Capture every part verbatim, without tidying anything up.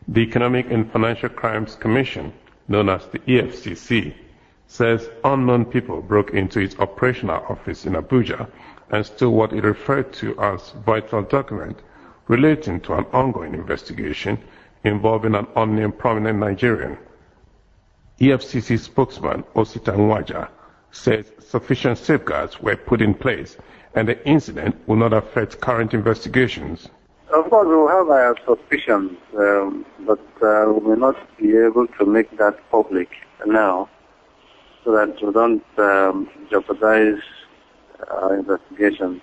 The Economic and Financial Crimes Commission, known as the E F C C, says unknown people broke into its operational office in Abuja and stole what it referred to as vital document relating to an ongoing investigation involving an unnamed prominent Nigerian. E F C C spokesman Osita Nwaja says sufficient safeguards were put in place and the incident will not affect current investigations. Of course, we will have our suspicions, um, but uh, we may not be able to make that public now so that we don't um, jeopardize our investigation.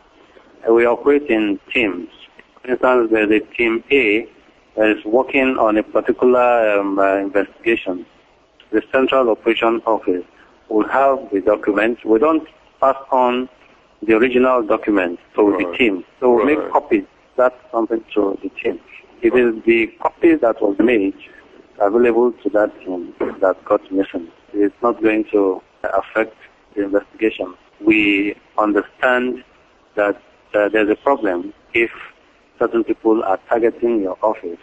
Uh, we operate in teams. For instance, there's a team A that is working on a particular um, uh, investigation. The Central Operation Office will have the documents. We don't pass on the original document to right. the team. So we right. make copies. That's something to the team. It is the copy that was made available to that team that got missing. It's not going to affect the investigation. We understand that uh, there's a problem if certain people are targeting your office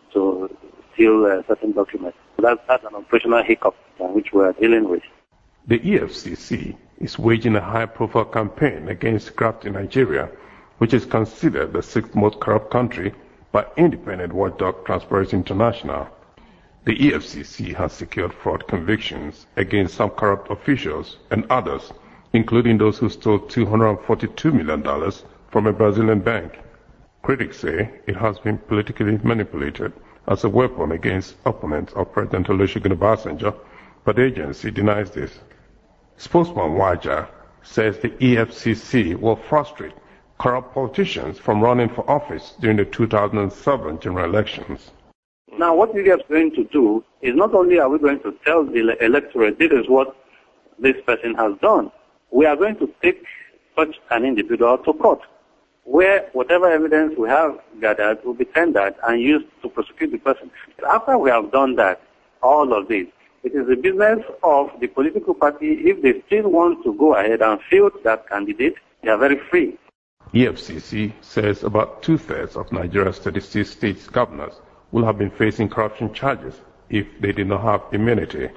to steal uh, certain documents. That's, that's an operational hiccup uh, which we're dealing with. The E F C C is waging a high-profile campaign against graft in Nigeria, which is considered the sixth most corrupt country by independent watchdog Transparency International. The E F C C has secured fraud convictions against some corrupt officials and others, including those who stole two hundred forty-two million dollars from a Brazilian bank. Critics say it has been politically manipulated as a weapon against opponents of President Olusegun Obasanjo, but the agency denies this. Spokesman Nwaja says the E F C C will frustrate corrupt politicians from running for office during the two thousand seven general elections. Now, what we are going to do is not only are we going to tell the electorate this is what this person has done, we are going to take such an individual to court, where whatever evidence we have gathered will be tendered and used to prosecute the person. After we have done that, all of this, it is the business of the political party. If they still want to go ahead and field that candidate, they are very free. E F C C says about two-thirds of Nigeria's thirty-six state governors will have been facing corruption charges if they did not have immunity.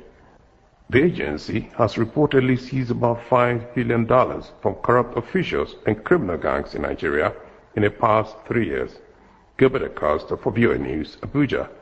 The agency has reportedly seized about five billion dollars from corrupt officials and criminal gangs in Nigeria in the past three years. Gilbert Acosta for V O A News, Abuja.